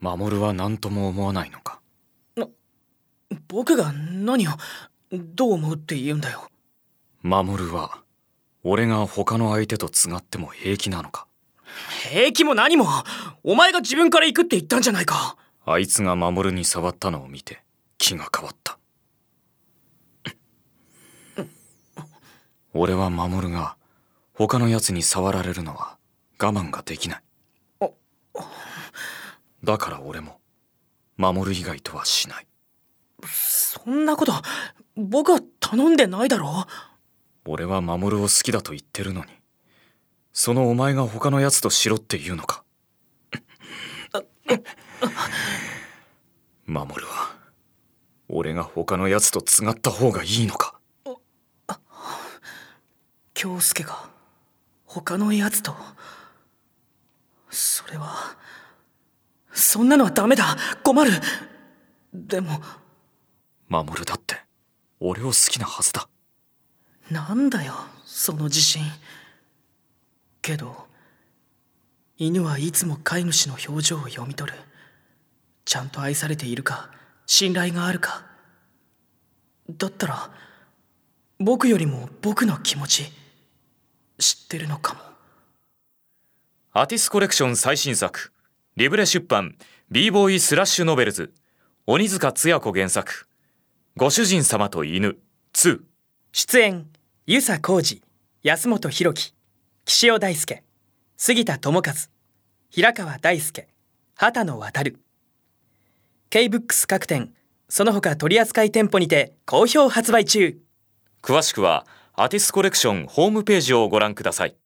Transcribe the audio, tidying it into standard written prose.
守は何とも思わないのか。 僕が何をどう思うって言うんだよ。 守は俺が他の相手とつがっても平気なのか。 平気も何も、お前が自分から行くって言ったんじゃないか。 あいつが守に触ったのを見て気が変わった。俺は守が他のやつに触られるのは我慢ができない。だから俺も守以外とはしない。 そんなこと僕は頼んでないだろ。 俺は守を好きだと言ってるのに、そのお前が他のやつとしろって言うのか。守は俺が他のやつとつがった方がいいのか。 京介が他のやつと。それはそんなのはダメだ。困る。でも守だって俺を好きなはずだ。 なんだよその自信。けど犬はいつも飼い主の表情を読み取る。ちゃんと愛されているか、信頼があるか。だったら僕よりも僕の気持ち知ってるのかも。 アティスコレクション最新作、リブレ出版 b ボーイスラッシュノベルズ、鬼塚つや子原作、ご主人様と犬2。 出演遊佐浩二、安本博樹、岸尾大輔、杉田智和、平川大輔、畑野渡。 K-BOOKS 各店その他取扱店舗にて好評発売中。 詳しくはアティスコレクションホームページをご覧ください。